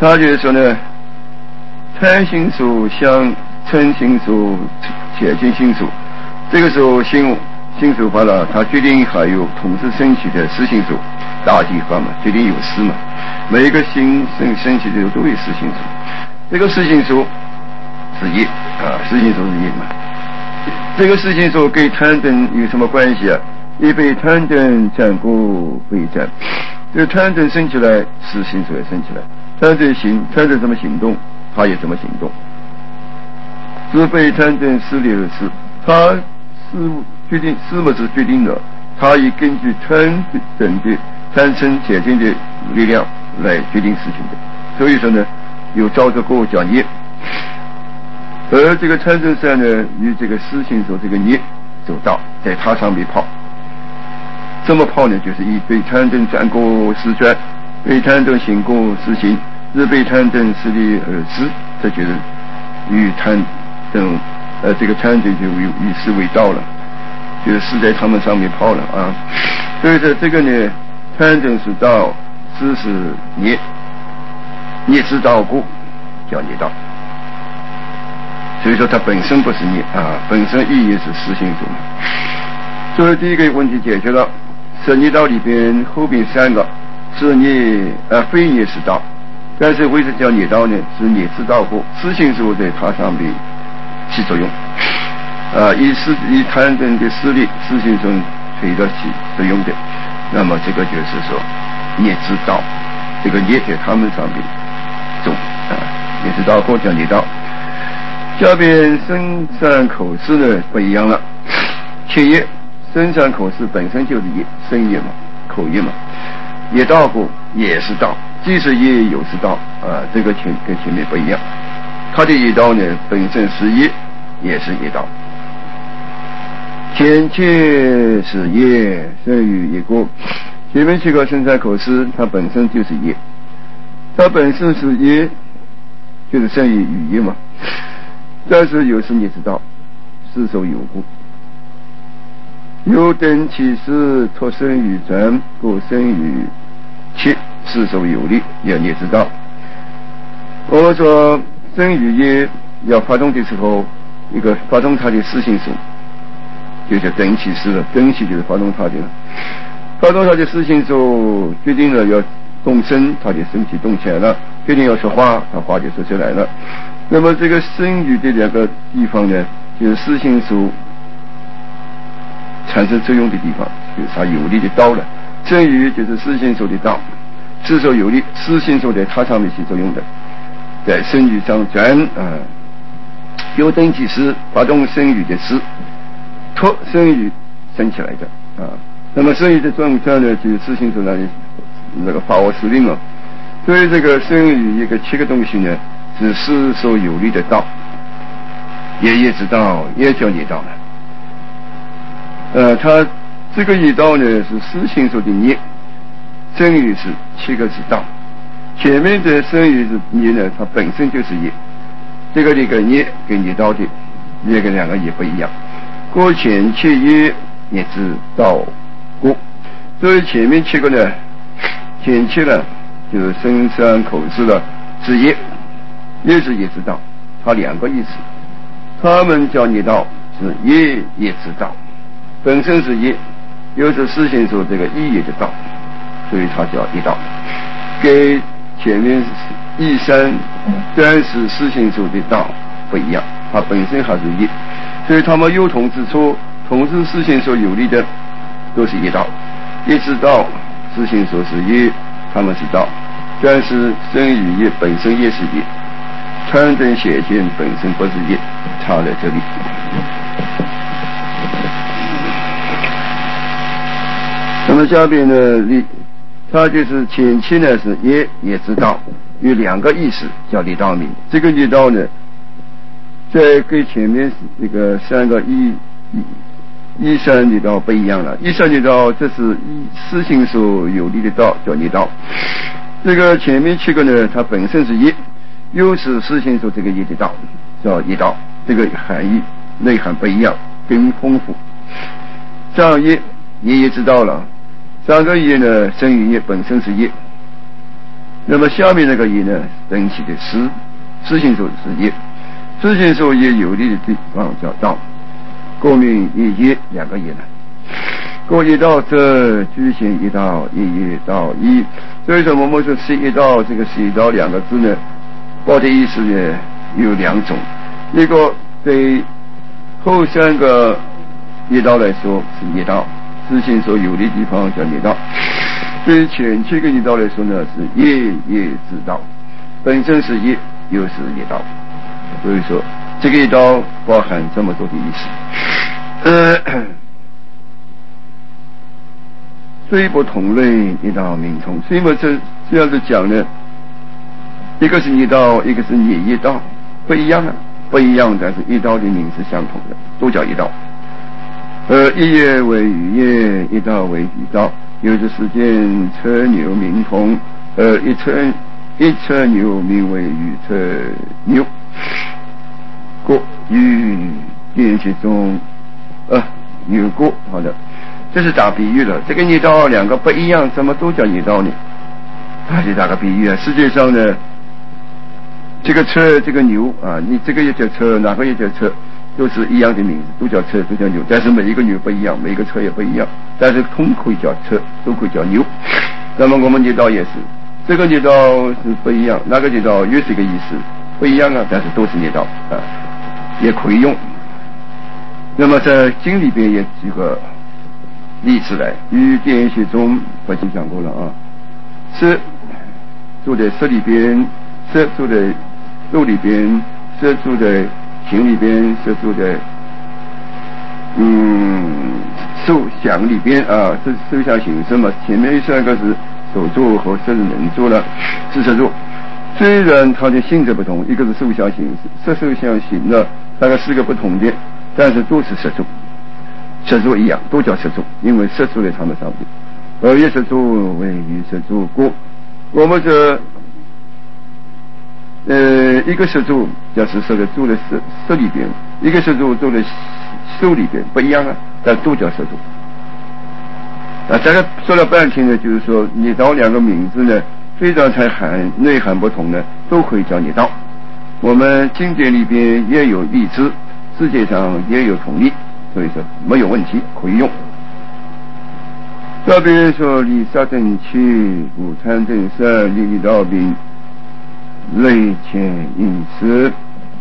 他就是说呢，贪心所相嗔心所且见心所，这个时候心所发了，他决定还有统治升起的实心所，大地方嘛，决定有实嘛，每一个心升起的时候都有实心所，这个实心所是业啊，实心所是业嘛。这个实心所跟贪嗔有什么关系啊？也被贪嗔占过被占，这个贪嗔升起来，实心所也升起来。贪嗔怎么行动，他也怎么行动。是被贪嗔撕裂而死，他是决定，是么是决定的？他也根据贪嗔的贪嗔解禁的力量来决定事情的。所以说呢，有照着过讲业。而这个贪嗔善呢，与这个实心所这个业走道，在它上面泡。这么泡呢，就是以被贪嗔占过实转，被贪嗔行过实行，是被贪嗔势力而失，这就是与贪嗔这个贪嗔就与世为道了，就是是在他们上面泡了啊。所以说这个呢，贪嗔是道，失是业，业之道故叫业道。所以说它本身不是业啊，本身意义是实心所。所以第一个问题解决了，十业道里边后边三个是业非业是道，但是为什么叫业道呢？是业之道故，实心所在它上面起作用以贪嗔的势力，实心所起到起作用的，那么这个就是说业之道，这个业在他们上面重业之道故叫业道。下边身善口识呢不一样了，切业身善口识本身就是业，身业嘛，口业嘛，业道故也是道，既是业又是道这个跟前面不一样，它的业道呢本身是业，也是业道。前切是业，生于业故。前面7个身善口识，它本身就是业，它本身是业，就是生于语业嘛。但是有时业之道，是受有故。有等其事托生于转，故生于切，是受有力，要业之道。我们说生于业要发动的时候，一个发动它的实心所，就叫等其事了，等其就是发动它的了。发动它的实心所，决定了要动身，它的身体动起来了；决定要说话，它话就说出来了。那么这个生语的两个地方呢，就是实心所产生作用的地方，就是它有力的道了。生语就是实心所的道，是受有力，实心所在它上面起作用的，在生语上转有等其事，发动生语的事，托生语升起来的那么生语的状态呢，就是实心所那个发我司令所以这个生语一个7个东西呢，是世受有力的道，业之道，也叫业道了。它这个业道呢是实心所的业，生语是7个是道，前面的生语是业呢，它本身就是业，这个业跟业道的业跟两个业不一样。过前切业之道故，所以前面7个呢，前切呢就是身善口识了是业，业是业之道，它两个意思。他们叫业道是业之道，本身是业，又是实心所这个意业的道，所以它叫业道。跟前面义三专是实心所的道不一样，它本身还是业，所以他们有同之处，同是实心所有力的都是业道。业之道，实心所是业，他们是道，但是生与业本身也是业，贪嗔邪见本身不是业，差在这里。那么下边呢，它就是前期呢是业之道，有两个意思叫业道名。这个业道呢，在跟前面这个3个一三业道不一样了。一三业道这是实心所有力的道，叫业道。这个前面7个呢，它本身是业，又是实心所这个业的道，叫业道。这个含义内涵不一样，更丰富。上业之道了，3个业呢，生与业本身是业， 那么下面那个业呢，等起的思行所是业，思行所业有利的地方叫道，故名一业两个业呢。过一道则具现一道，一业道一。所以说我们说是一道，这个是一道两个字呢，包的意思呢有两种，一个对后三个业道来说是业道，思行所有的地方叫业道。对前七个业道来说呢，是业之道，本身是业，又是业道。所以说这个业道包含这么多的意思。虽不同类，业道名同。所以我这样子讲呢，一个是业道，一个是业道，不一样啊，不一样，但是业道的名是相同的，都叫业道。一业为语业，一道为语道。有的时间车牛名同，一车牛名为语车牛。过与典籍中有过，好的。这是打比喻了，这个业道两个不一样，怎么都叫业道呢？他就打个比喻啊。世界上呢，这个车这个牛啊，你这个也叫车，哪个也叫车，都是一样的名字，都叫车，都叫牛，但是每一个牛不一样，每一个车也不一样，但是通可以叫车，都可以叫牛。那么我们业道也是，这个业道是不一样，那个业道又是一个意思，不一样啊，但是都是业道啊，也可以用。那么在经里边也举个例子来，与典学中我已经讲过了啊。色住在色里边，色住在肉里边，色住在情里边，色住在受想里边啊。这受想行识嘛，前面三个是手住和色是能住了，是色住。虽然它的性质不同，一个是受想行识，色受想行了，大概是个不同的，但是都是色住。色住一样，都叫色住，因为色住在他们上面。业色住为与色住故，我们这一个色住就是色的住在色里边，一个色住住在受里边，不一样啊，但都叫色住。这个说了半天呢，就是说业道两个名字呢，虽然内涵不同呢，都可以叫业道。我们经典里边也有例子，世界上也有统例。所以说没有问题，可以用。特别说离杀正气、午餐正色、利道病、类前饮食。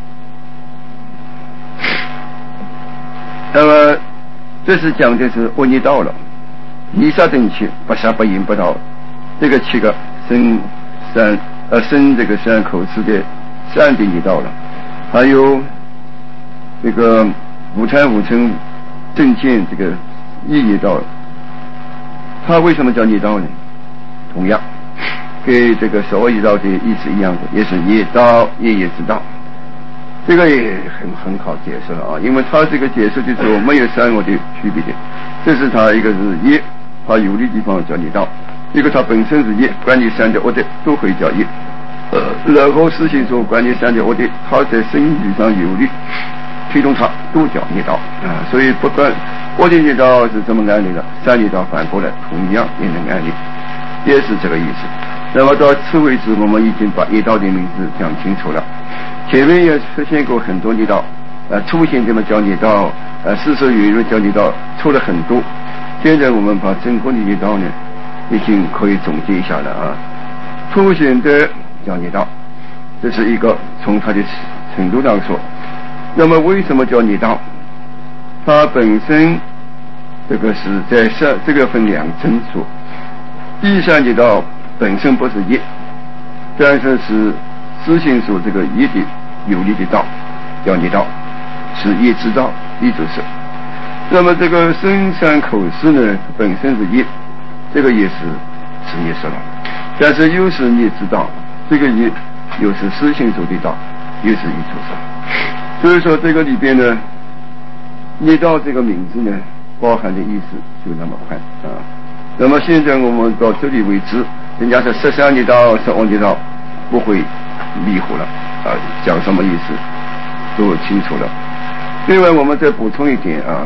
那么这是讲的是恶业道了。离杀正气，不杀不淫不盗，这个七个生这个三口吃的三的业道了。还有这个午餐正见这个业道，它为什么叫业道呢？同样跟这个所谓业道的意思一样的，也是业道，业之道。这个也很好解释了啊，因为它这个解释就是没有三个的区别的。这是它一个是业，它有的地方叫业道；一个它本身是业，关于三条恶的都可以叫业。然后事情说关于三条恶的，它在生理上有利。推动它都叫业道啊，所以不管恶的业道是怎么安利的，善业道反过来同样也能安利，也是这个意思。那么到此为止，我们已经把业道的名字讲清楚了。前面也出现过很多业道，出现这么叫业道，事实有人叫业道，出了很多。现在我们把整个的业道呢，已经可以总结一下了啊。出现的叫业道，这是一个从它的程度上说。那么为什么叫业道？它本身这个是在这个分两层说。第三业道本身不是业，但是是思行所这个业的有利的道，叫业道，是业之道，业就是。那么这个生三口识呢，本身是业，这个业是业识了，但是又是业之道，这个业又是思行所的道，又是业出色。所以说这个里边呢，业道这个名字呢，包含的意思就那么宽啊。那么现在我们到这里为止，人家是13业道、12业道，不会迷糊了啊，讲什么意思都清楚了。另外我们再补充一点啊，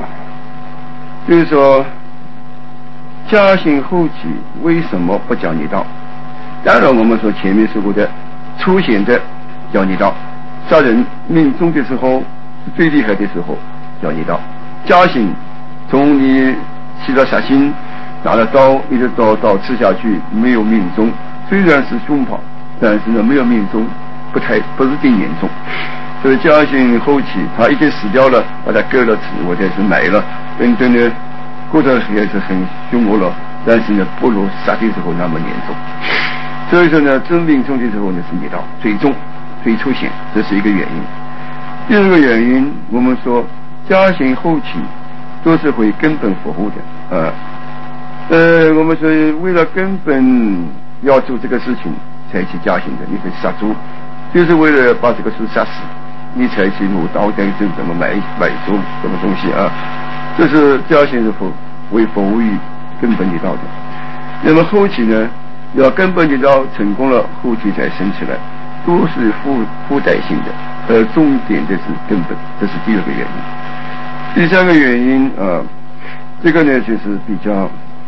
就是说家行后起为什么不讲业道？ 当然，我们说前面说过的粗显的叫逆道，杀人命中的时候最厉害的时候叫逆道。家刑从你起了杀心，拿了刀一直到刺下去没有命中，虽然是凶跑，但是呢没有命中，不是定严重。所以家刑后期他已经死掉了，把他割了齿或者是埋了，等等呢，过程也是很凶恶了，但是呢不如杀的时候那么严重。所以说呢，真命中的时候呢是逆道最重最粗显，这是一个原因。第二个原因，我们说家刑后期都是会根本服务的我们说为了根本要做这个事情才去家刑的，你会杀猪，就是为了把这个猪杀死，你才去用刀等等怎么买猪什么东西啊，这是家刑是为服务于根本的道的。那么后期呢，要根本的道成功了，后期才升起来，都是附带性的，而重点的是根本，这是第二个原因。第三个原因这个呢就是比较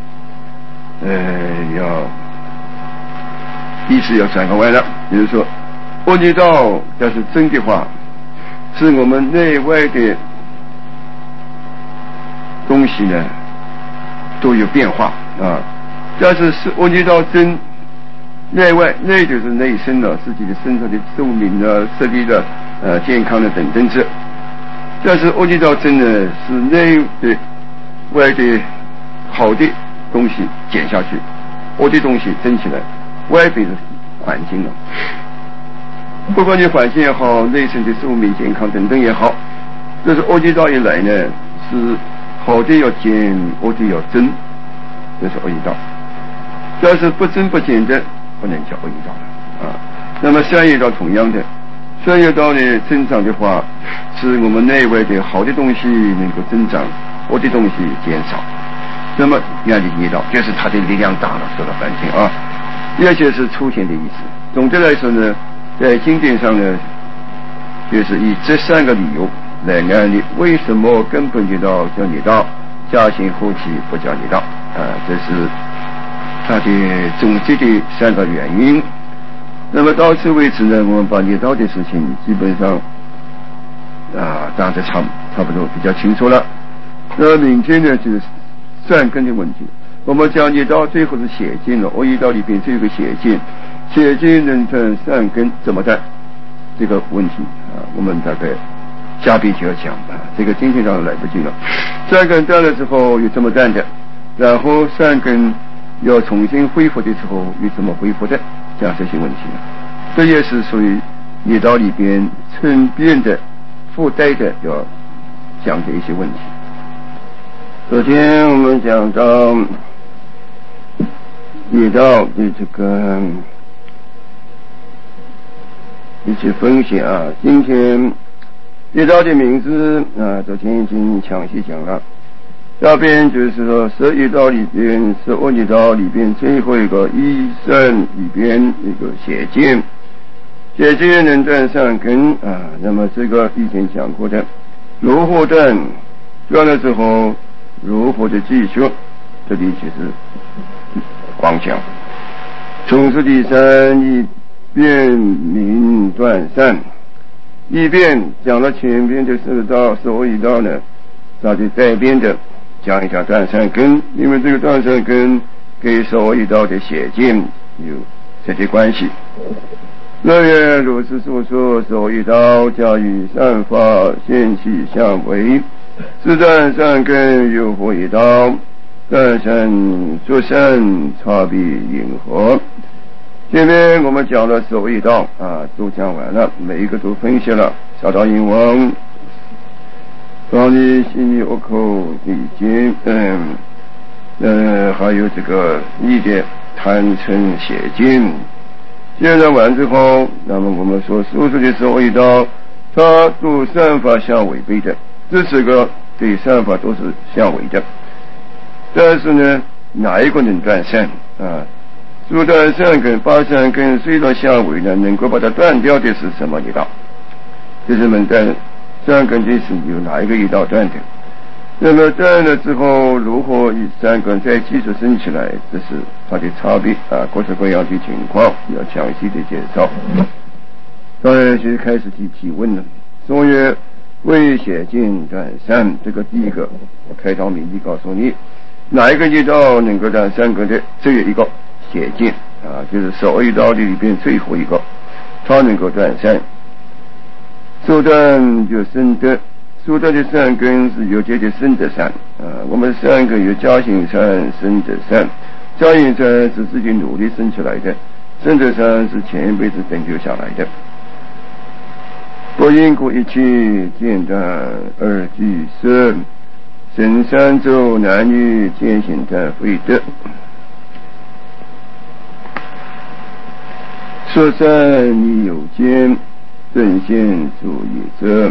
意思要转个弯了。比如说恶逆道要是真的话，是我们内外的东西呢都有变化但是恶逆道真，内外内就是内身了，自己的身上的寿命视力的健康的等等这。但是恶逆道真呢是内的外的好的东西减下去，恶的东西增起来，外边的环境了，不管你环境也好，内身的寿命健康等等也好，这是恶逆道一来呢，是好的要减，恶的要增，这是恶逆道。要是不增不减的，不能叫恶逆道了那么善业道同样的，善业道呢增长的话，是我们内外的好的东西能够增长，恶的东西减少。那么这样的逆道就是它的力量大了，说了半天这就是粗显的意思。总的来说呢，在经典上呢，就是以这三个理由来安利为什么根本的道叫逆道，家刑后期不叫逆道这是它的总结的三个原因。那么到此为止呢，我们把逆道的事情基本上大致差不多比较清楚了。那么明天呢就是善根的问题。我们讲逆道最后是邪见了，恶逆道里边是有个邪见，邪见能断善根怎么断这个问题我们大概下边就要讲这个今天当然来不及了。善根断了之后又怎么断的，然后善根要重新恢复的时候又怎么恢复的，讲这些问题这也是属于逆道里边顺便的附带的要讲的一些问题。昨天我们讲到逆道的这个一些风险今天逆道的名字昨天已经详细讲了。下边就是说十一道里边，十恶逆道里边最后一个一善里边一个邪见，邪见能断善根那么这个以前讲过的，如何断了之后如何的继续，这里就是光讲从此第三一遍明断善，一遍讲了前边的十道十恶逆道呢，那就再边的讲一下断善根，因为这个断善根跟十恶逆道的邪见有直接关系。若愿如是所说，十恶逆道加与善法现起相违，是断善根有何一道？断善作善差别因何？前面我们讲了十恶逆道都讲完了，每一个都分析了，小到因王当你心里恶口理经还有这个逆的贪嗔邪见。现在完之后，那么我们说所说的十恶逆道它都善法相违背的，这四个对善法都是相违的。但是呢，哪一个能断善说断善根八善根虽然相违呢，能够把它断掉的是什么逆道？就是我们断善根的是有哪一个逆道断的？ 那么断了之后，如何以三根再继续升起来，这是它的差别啊，各式各样的情况要详细的介绍。当然就开始提问了。所以为写进断三，这个第一个开场名义告诉你，哪一个一道能够断三根的，只有一个写进啊，就是11道里边最后一个，它能够断三。说断就生德，说断的三根是有节的生德三啊，我们三根有加行三、生德三，加行三是自己努力生出来的，生德三是前一辈子拯救下来的。不因故一气见断二俱生，神三周男女见行断非德。说三你有见，正现主也者。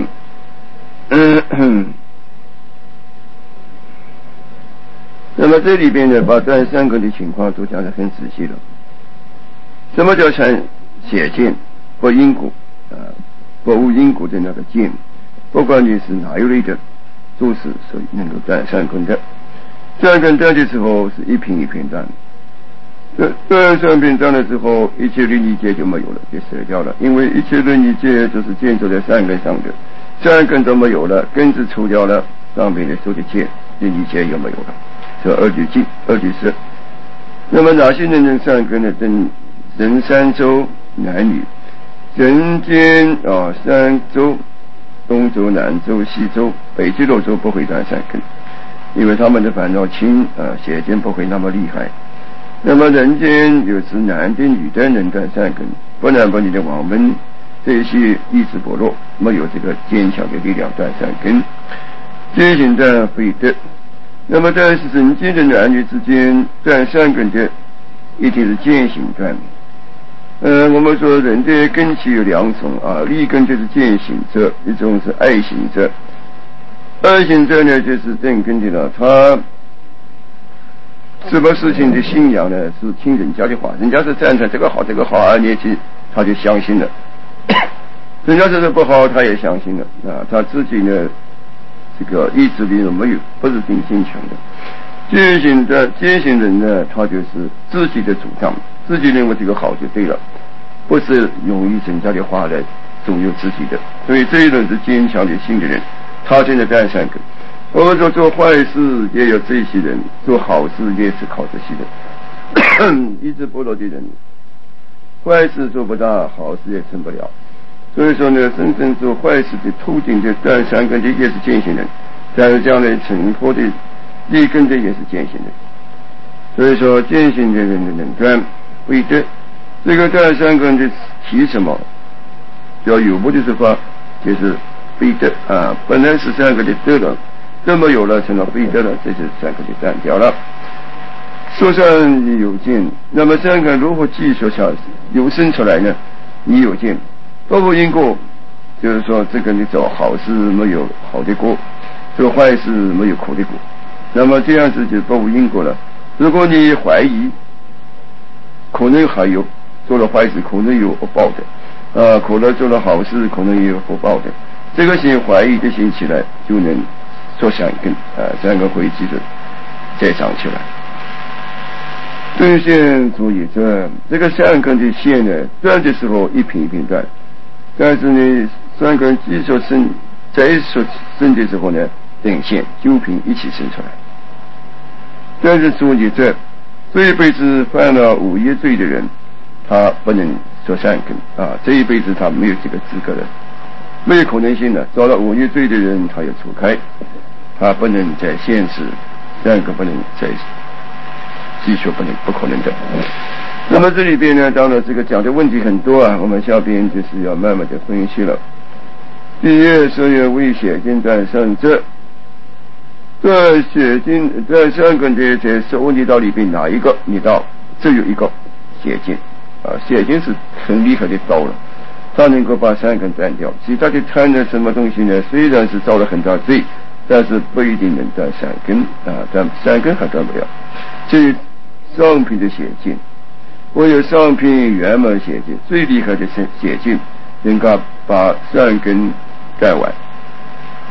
那么这里边呢，把断三根的情况都讲得很仔细了。什么叫写见？不因果啊，不无因果的那个见，不管你是哪一类的，都是所以能够断三根的。三根断的时候是一品一品断，断三品断了之后，一切伦理界就没有了，就舍掉了。因为一切伦理界就是建筑在三根上的，三根都没有了，根子除掉了，上面的所有的界伦理界又没有了，这二俱尽，二俱舍。那么哪些人能三根呢？人三洲男女，人间啊三洲，东洲、南洲、西洲、北俱六洲不会断三根，因为他们的烦恼轻啊，邪见不会那么厉害。那么人间就是男的女的能断三根，不男不女的网门这些意志薄弱，没有这个坚强的力量断三根，见行断非德。那么但是人间的男女之间断三根的，一定是见行断。我们说人的根器有两种啊，立根就是见行者，一种是爱行者。爱行者呢，就是正根的了，他什么事情的信仰呢？是听人家的话，人家是赞成这个好，这个好啊，他就相信了；人家说不好，他也相信了啊。他自己呢，这个意志力没有，不是挺坚强的。见行人呢，他就是自己的主张，自己认为这个好就对了，不是用人家的话来左右自己的。所以这一种是坚强的心的人，他真的断三根。或者说做坏事也有这些人，做好事也是靠这些人。意志薄弱的人，坏事做不到，好事也成不了。所以说呢，真正做坏事的途径的断三根的也是践行人，但是将来成佛的立根的也是践行人。所以说践行的人的能断非德，这个断三根的提什么？叫有目的说法，就是非德啊，本来是三个的德了，这么有了成了非德了，这就是三个就断掉了。说上你有见，那么三个如何继续下有生出来呢？你有见，不无因果，就是说这个你做好事没有好的果，做坏事没有苦的果，那么这样子就不无因果了。如果你怀疑，可能还有做了坏事，可能有恶报的，可能做了好事，可能也有福报的。这个心怀疑的心起来，就能做三根，三个会继续再长起来。断线足以断，这个三根的线呢，断的时候一品一品断，但是呢，三根继续生，再生的时候呢，等线九品一起生出来。但是足以断，这一辈子犯了五业罪的人，他不能做三根啊，这一辈子他没有这个资格的，没有可能性的。造了五业罪的人，他要除开，他不能在现世三根不能在继续，不可能的。那么这里边呢，当然这个讲的问题很多啊，我们下边就是要慢慢的分析了。第一，所有为写经断三者，在写经在三根的在15道里边哪一个你道只有一个写经啊，写经是很厉害的道了，它能够把三根断掉。其他的贪的什么东西呢？虽然是造了很大罪，但是不一定能断三根啊，但三根还断不了。这上品的写经，我有上品圆满写经，最厉害的写经能够把三根盖完。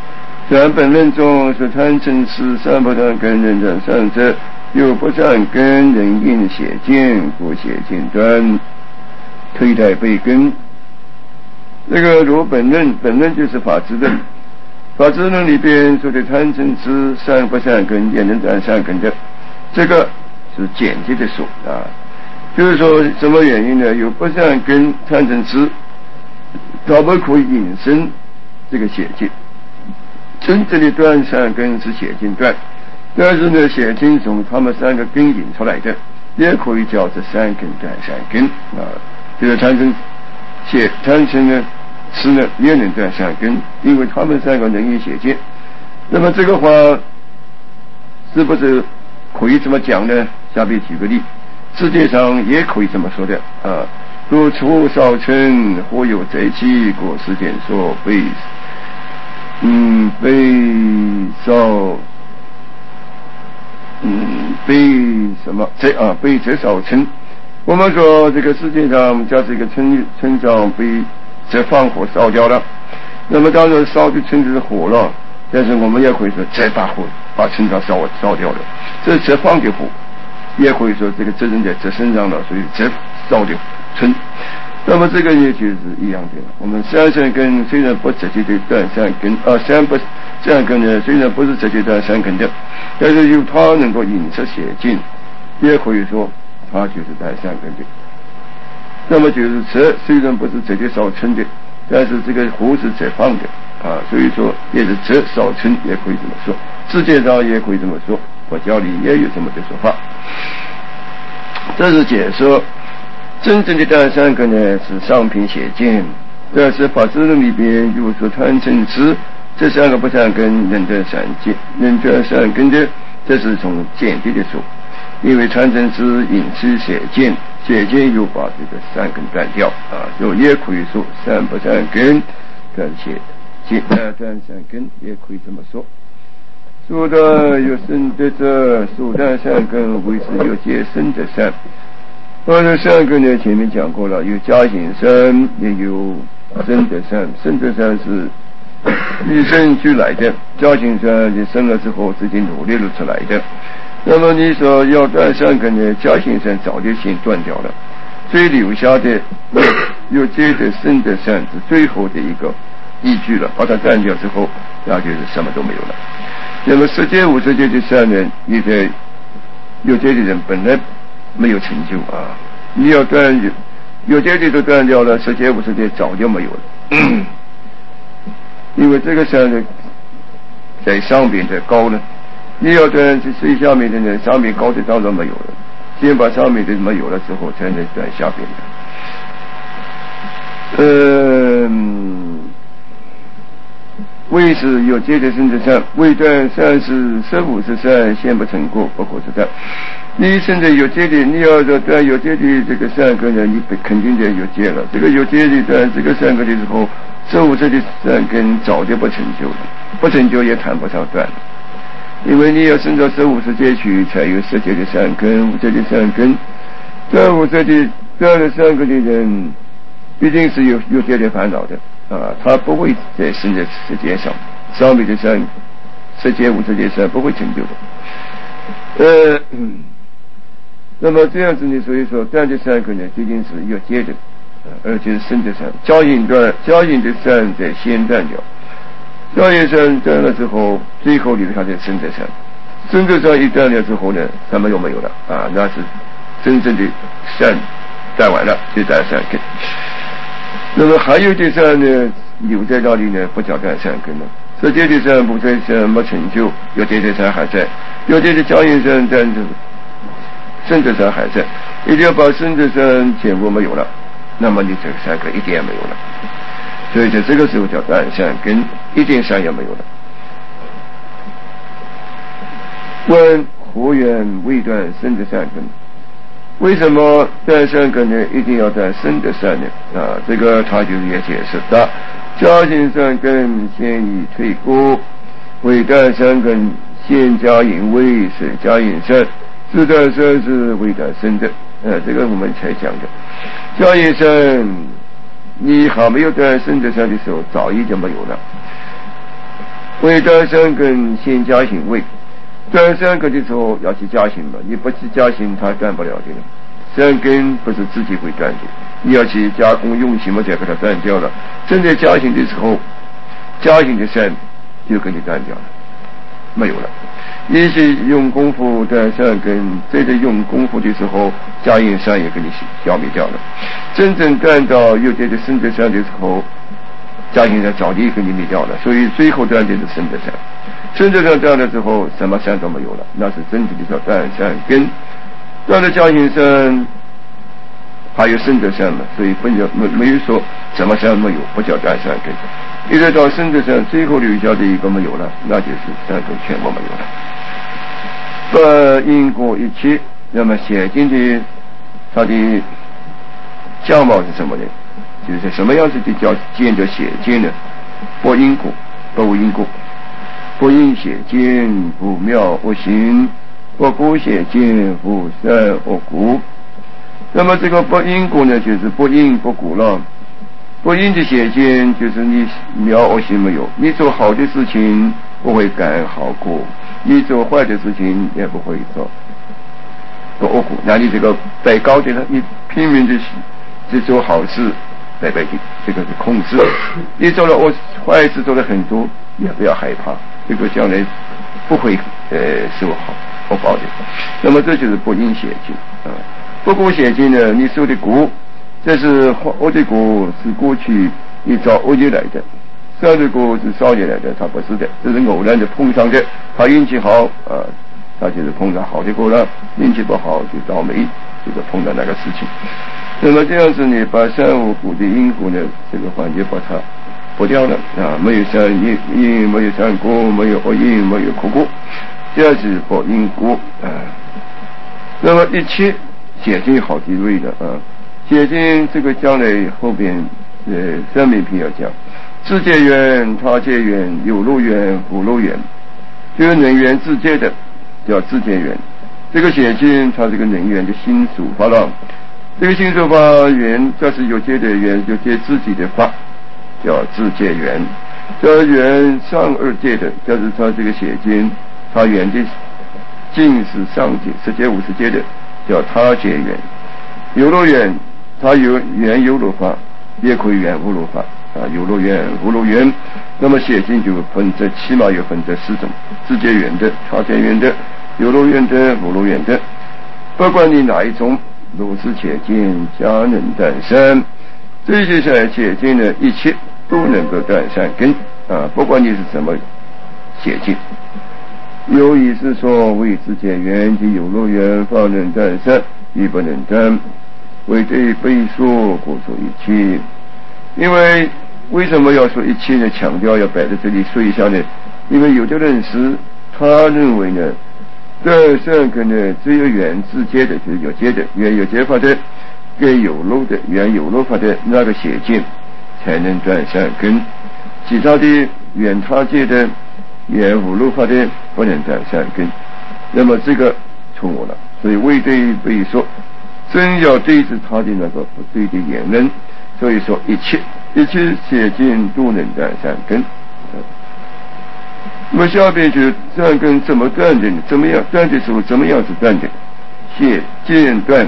在本论中说贪嗔痴三不善根人等善者，有不善根人因邪见，故邪见端推代被根。这个如本论就是法治论，法治论里边说的贪嗔痴善不善根也能断善根的，这个是简洁的说啊，就是说什么原因呢？有不善根贪嗔痴，它们可以引申这个邪见。真正的断善根是邪见断，但是呢，邪见从他们三个根引出来的，也可以叫这三根断善根啊。这个贪嗔呢，痴呢也能断善根，因为他们三个能引邪见。那么这个话是不是可以这么讲呢？下面举个例，世界上也可以这么说的啊。如初少嗔，或有贼气，过世间说被被贼少嗔。我们说这个世界上假设一个村庄被这放火烧掉了，那么当然烧的村子是火了，但是我们也会说这把村庄烧掉了，这这放的火，也会说这个责任在这身上了，所以这烧的村。那么这个也就是一样的，我们三善根虽然不直接的断三根善根呢，虽然不是直接断三根的，但是由它能够引出邪见，也可以说它就是断三根的。那么就是这虽然不是直接烧嗔的，但是这个火是直放的啊，所以说也是这烧嗔也可以这么说，世界上也可以这么说，佛教里也有这么的说法。这是解说真正的断三根呢是上品邪见，但是法治论里边如说贪嗔痴这三个不善根能断善根的，这是从简洁的说，因为贪嗔痴引起邪见，邪见又把这个三根断掉啊，就也可以说三不善根断善根，也可以这么说。说的有生德者，所断善根为是有戒生的善。这善根呢，前面讲过了，有加行善，也有生德善。生德善是与生俱来的，加行善你生了之后自己努力了出来的。那么你说要断善根呢，加行善早就先断掉了，所以留下的有戒的生德善是最后的一个依据了，把它断掉之后，那就是什么都没有了。那么世界无世界的善人，你在有戒的人本来没有成就啊，你要断有戒的都断掉了，世界无世界早就没有了。因为这个善人在上边在高呢，你要断最下面的人，上面高的当然没有了，先把上面的没有了之后，才能断下边的。为是有戒的生之善，未断善是15善，先不成过，不可是断。你现在有戒的，你要断有戒的这个善根呢，你肯定得有戒了。这个有戒的断这个善根的时候，15的善根早就不成就了，不成就也谈不上断了。因为你要生到15戒去，才有10戒的善根，5戒的善根。断5戒的断了善根的人，必定是有戒的烦恼的。他不会在生在世界上面的善10戒5戒善不会成就的。那么这样子呢，所以说断的善根呢，毕竟是有戒的，而且是生的善，交引的善在先断掉，交引善断了之后，最后留下的生的善，生的善一断了之后呢，什么都没有了啊，那是真正的善断完了，就断善根。那么还有的善呢，留在那里呢，不叫断善根了。世界的善不在善没成就，有戒的善还在，有戒的交引善，但是生的善还在，一定要把生的善全部没有了，那么你这个善根一点也没有了。所以在这个时候叫断善根，一点善也没有了。问何缘未断生的善根？为什么断善根呢？一定要断生的善呢？这个他就是也解释的。加行善根先以退过，未断善根先加引位是加引善，自断善是未断生的。这个我们才讲的。加引善，你还没有断生的善的时候，早已经没有了。 为断善根先加行为，断善根的时候要去加行嘛，你不去加行它断不了的。善根不是自己会断的，你要去加工用心嘛，才给它断掉了。正在加行的时候，加行的善就给你断掉了，没有了。一起用功夫的善根，在用功夫的时候，加行善也给你消灭掉了。真正断到有这个圣德善的时候，加行善早就给你灭掉了。所以最后断的是圣德善。圣德善断了之后，什么善都没有了，那是真正的叫断善根。断了加行善，还有圣德善嘛，所以没有说什么善没有，不叫断善根。一直到圣德善最后留下的一个没有了，那就是善根全部没有了。不因果一切，那么写进的它的相貌是什么呢？就是什么样子的见叫写进呢？不因果，不无因果，不因写进，不妙恶行，不故写进，不善恶故。那么这个不因果呢，就是不因不果了。不因的写进就是你妙恶行没有，你做好的事情不会感好果，你做坏的事情也不会做恶果。那你这个白高的呢，你拼命的去做好事，白白的，这个是控制。你做了坏事做了很多，也不要害怕，这个将来不会受好恶报的。那么这就是不因写进啊。不故写进呢，你受的果，这是恶的果是过去你造恶业来的，善的果是少业来的，它不是的，这是偶然的碰上的。他运气好啊，他就是碰到好的果了；运气不好就倒霉，就是碰到那个事情。那么这样子呢，把善恶果的因果呢，这个环节把它剥掉了啊，没有善因，没有善果，没有恶因，没有苦果，这样是不因果啊。那么一切写进好几类的啊，写进这个将来后边三面篇要讲，自界缘、他界缘、有漏缘、无漏缘，就是能缘自界的叫自界缘。这个写进它这个能缘的心属法了，这个心属法缘，这是有界的缘，有界自己的法，叫自界缘。这缘上二界的，就是它这个写进，它缘的尽是上界10界50界的，叫他界缘。有漏缘，它有缘有漏法，也可以缘无漏法啊，有漏缘无漏缘。那么写进就分这起码有分这4种：自界缘的、他界缘的、有漏缘的、无漏缘的。不管你哪一种，如是写进，皆能断善。这些写进呢，一切都能够断善根啊，不管你是什么写进。有意是说，为自界缘及有漏缘，方能断善，亦不能断。为对背说，故说一切。因为什么要说一切呢？强调要摆在这里说一下呢？因为有的人是他认为呢，断善根呢只有缘自界的，就是有界的缘有界法的，跟有漏的缘有漏法的那个写进才能断善根，其他的缘他界的缘无漏法的不能断善根。那么这个错误了，所以为对背说。真要对治他的那个不对的言论，所以说一切写进都能断善根。那么下边就是善根怎么断的？怎么样断的时候怎么样是断的？写进断，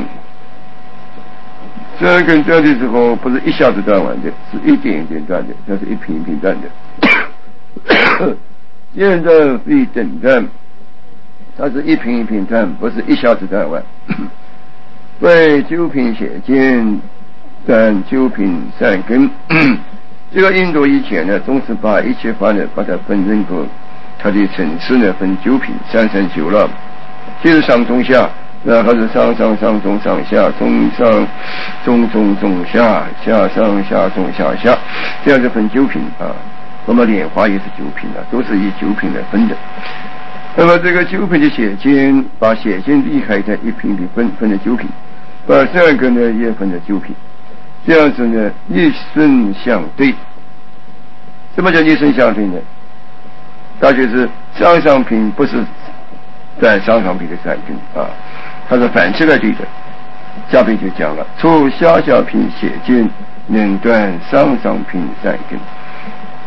善根断的时候不是一下子断完的，是一点一点断的，那是一瓶一瓶断的。现在非等断，它是一瓶一瓶断，不是一下子断完。为9品写进，断9品善根。这个印度以前呢，总是把一切法呢，把它分成个它的层次呢，分9品，339了。就是上中下，然后是上上上中上下，中上中中中下，下上下中下下，这样就分9品啊。那么莲花也是9品的，都是以9品来分的。那么这个9品的写经，把写经离开的一品比分成9品，把善根呢也分成9品，这样子呢逆顺相对。什么叫逆顺相对呢？那就是上品不是断上品的善根啊，它是反起来对的。下边就讲了，除下品写经能断上品善根。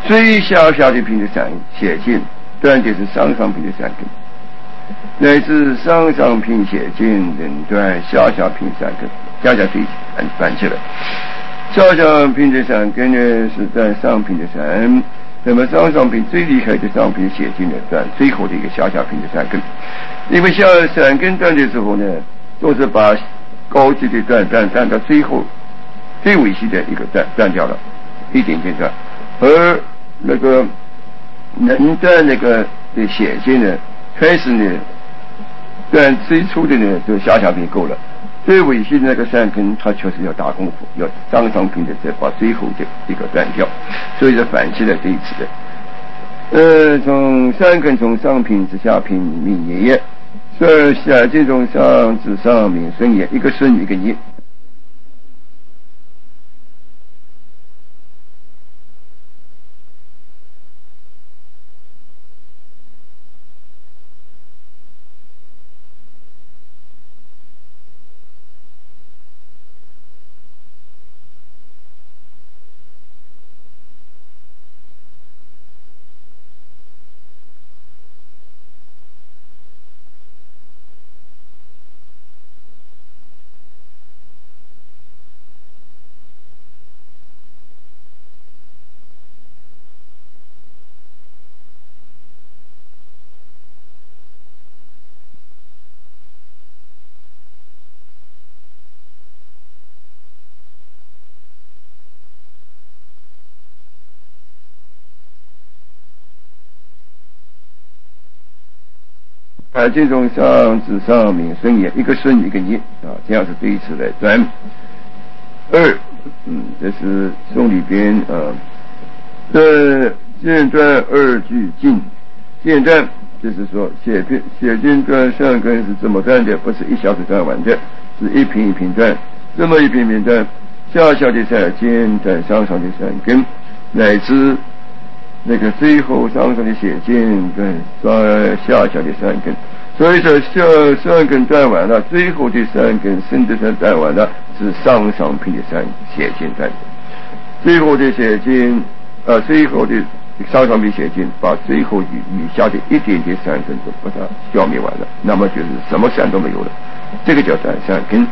最下的平的斜径断的是上平的3根，乃至上平斜径能断下平3根，加对反起来。下平的3根呢是断上平的3，那么上平最厉害的上平斜径呢断最后的一个下平的3根。因为下3根断的时候呢，都是把高级的断到最后最尾细的一个断掉了，一点点断，而那个能断那个的斜径呢，开始呢断最初的呢就下平够了，最尾细的那个3根它确实要大功夫，要上平的再把最后的一个断掉，所以是反起来这一次的。从3根从上平至下平命也，所下径从上至上命顺也，一个顺一个逆。这种上至上命顺也，一个顺一个逆这样是对次来断。这是宋里边间断2句尽，间断就是说斜径断上根是这么断的，不是一下子断完的，是一平一平断，这么一平平断，下的3间断上的3根，乃至那个最后上的斜径跟下的3根，所以说下3根断完了，最后的3根甚至断完了，是上平的斜径断的，最后的斜径最后的上平斜径把最后余下的一点点3根都把它消灭完了，那么就是什么3都没有了，这个叫断3根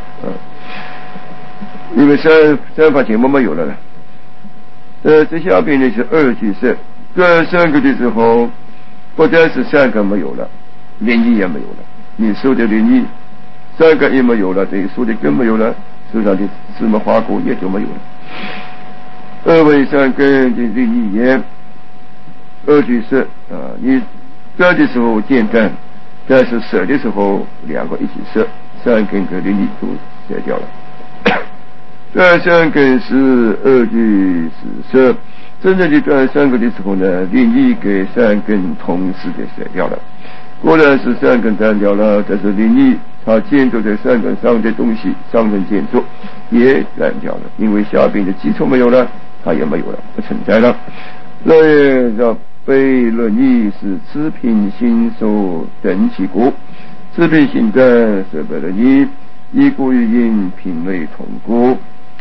因为三法节目没有了呢。这下边呢是2句色，断3个的时候，不但是3个没有了，连逆也没有了，你受的连逆3个也没有了，等于受的根没有了，手上的什么花果也就没有了。2为3根的连逆也，2句色你断的时候间断，但是舍的时候2个一起舍，3根跟连逆都舍掉了。断3根是2句是舍，真正的断3个的时候呢，连逆给3根同时的舍掉了。果然是3根断掉了，但是连逆它建筑在3根上的东西，上层建筑也断掉了，因为下边的基础没有了，它也没有了，不存在了。所以叫被论逆是持平心所等其果，持平心断是被论逆，一果与因品味同果。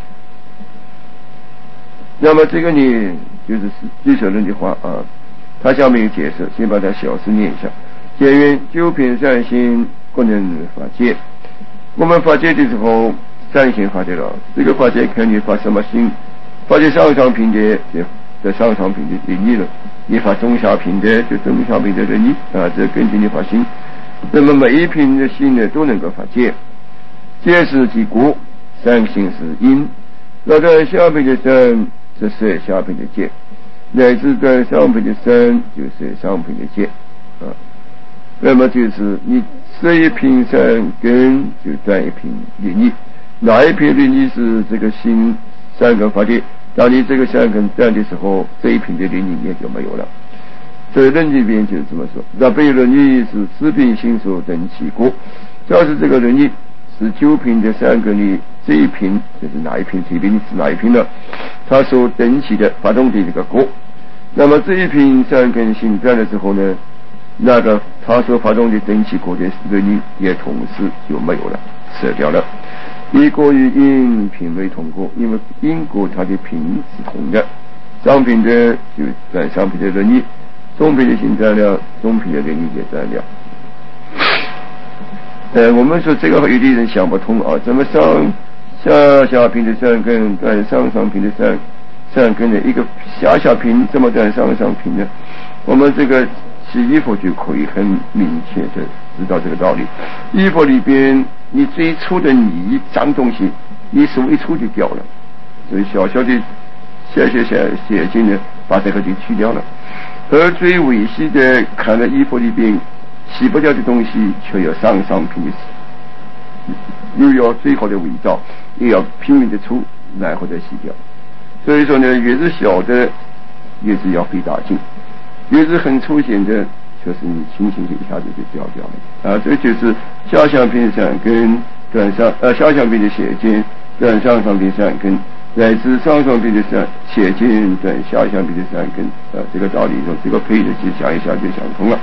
那么这个呢，就是俱舍论的话他下面有解释，先把它小诗念一下。解云：九品善心不能法界。我们法界的时候，善心法界了，这个法界看你发什么心，发界上品的就上品的利益了，你发中下品的就中下品的利益这根据你发心。那么每一品的心呢，都能够发界，界是即果，善心是因。那在下品的善，这是下品的界，乃至在上品的善，就是上品的界那么就是你这一品善根就断一品利益，哪一品利益是这个心3根发界，当你这个3根断的时候，这一品的利益也就没有了。所以论里边就是这么说，那被论义是持品心所等其果，要是这个论义是9品的3根里这一品就是哪一品，这一品是哪一品呢？它所等起的发动的这个果，那么这一品3根心断了之后呢，那个他所发动的等起果的论义也同时就没有了，舍掉了。一果与因品为同果，因为因果它的品是同的， 上品的就占上品的仁义，中品的行占了中品的仁义也占了。我们说这个有的人想不通啊，怎么下品的善根断上品的善根的一个下品怎么断上品呢？我们这个洗衣服就可以很明确的知道这个道理。衣服里边你最粗的泥脏东西，你手一触就掉了，所以小小的血精呢，把这个就去掉了。而最微细的看到衣服里边洗不掉的东西，却有上品的，又要最好的伪造，也要拼命的出然后再洗掉。所以说呢，越是小的越是要费大劲，越是很粗显的，就是你轻轻的一下子就掉了啊！这就是下相品的善根断下相品的血精断上品的善根，乃至上品的血精断下相品的善根啊！这个道理用这个配的去想一想就想通了。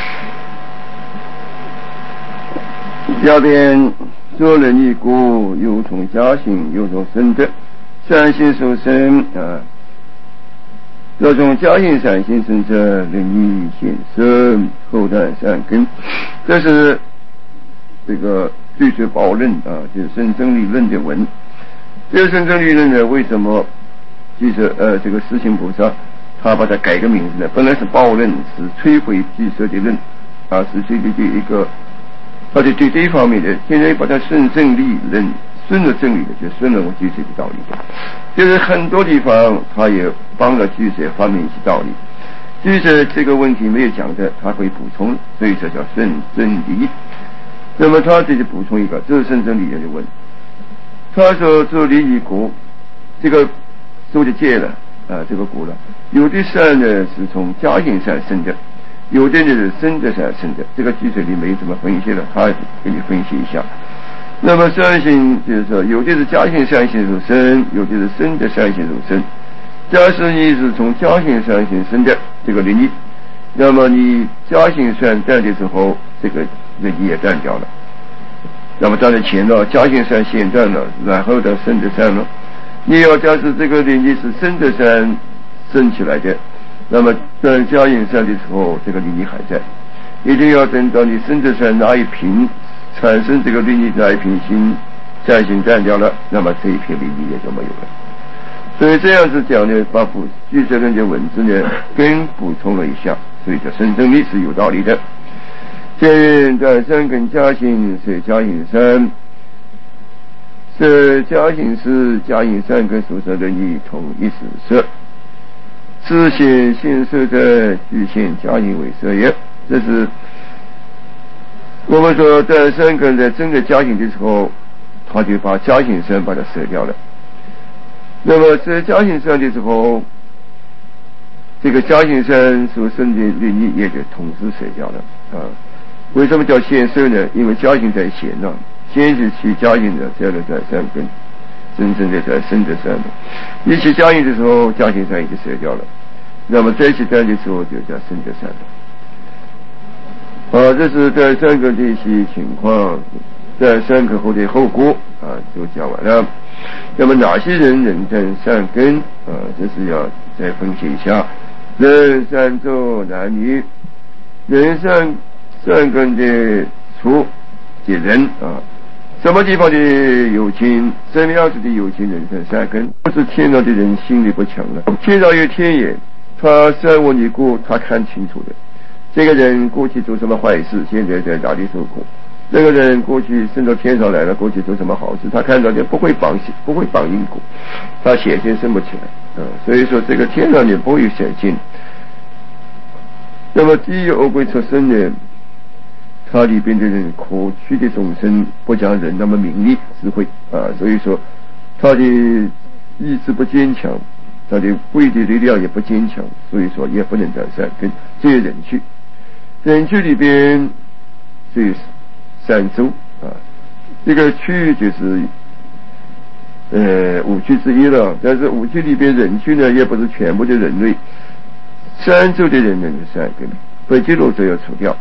下边做人一故，有从家行，有从身德，善行受身啊。若从家行善行生者，仁义显身，后断善根。这是这个据说宝论啊，就是生真理论的文。这个生真理论呢，为什么据说这个释行菩萨他把它改个名字呢？本来是宝论，是摧毁据说的论啊，是这个一个他就对这一方面的，现在把它顺正理论，顺着真理的，就顺了我据说的道理的。就是很多地方他也帮了据说发明一些道理，据说这个问题没有讲的，他会补充，所以这叫顺真理。那么他这里补充一个，这是顺真理论的问。他说做理一国，这个说的戒了啊，这个国了，有的善呢是从家行上生的，有的呢是身德上生的，这个据说里没怎么分析了，他给你分析一下。那么善行就是说，有的是家行善行入身，有的是身德善行入身。假使你是从家行善行生的这个仁义，那么你家行善断的时候，这个仁义也断掉了。那么当然前了，家行善先断了，然后到身德善了。你要假使这个仁义是身德善生起来的，那么断家行善的时候，这个仁义还在。一定要等到你身德善哪一品产生这个仁义那一品心善行断掉了，那么这一片仁义也就没有了。所以这样子讲呢，把据说论的文字呢跟补充了一下，所以叫生真理是有道理的。见断善根家行是家行善，是家行是家行善跟属舍仁义同一时色，自显现色的具现家行为色也。这是我们说断善根在真的家行的时候，他就把家行善把它舍掉了。那么在家行善的时候，这个家行善所生的仁义也就同时舍掉了啊。为什么叫现色呢？因为家行在显呢，先是起家行的，再来断善根，真正的在生的善的。一起家行的时候，家行善已经舍掉了，那么在一起断的时候就叫生的善了。这是在三个的一些情况，在三个后的后果啊，就讲完了。那么哪些人能断善根啊？这是要再分析一下。人善咒男女，人善根的处的人啊，什么地方的有情，什么样子的有情人断善根？不是天道的人心里不强了，天道有天眼，他善恶逆过，他看清楚的。这个人过去做什么坏事，现在在哪里受苦？这个人过去升到天上来了，过去做什么好事，他看到的不会绑因果，他显现生不起来所以说这个天上也不会有显现。那么地狱恶鬼出生呢，他里边的人可取的众生不像人那么明利智慧所以说他的意志不坚强，他的慧的力量也不坚强，所以说也不能断善根。这些人趣里边是三洲这个趣就是五趣之一了，但是五趣里边人趣呢也不是全部的人类，三洲的人能善根，北极路则要除掉。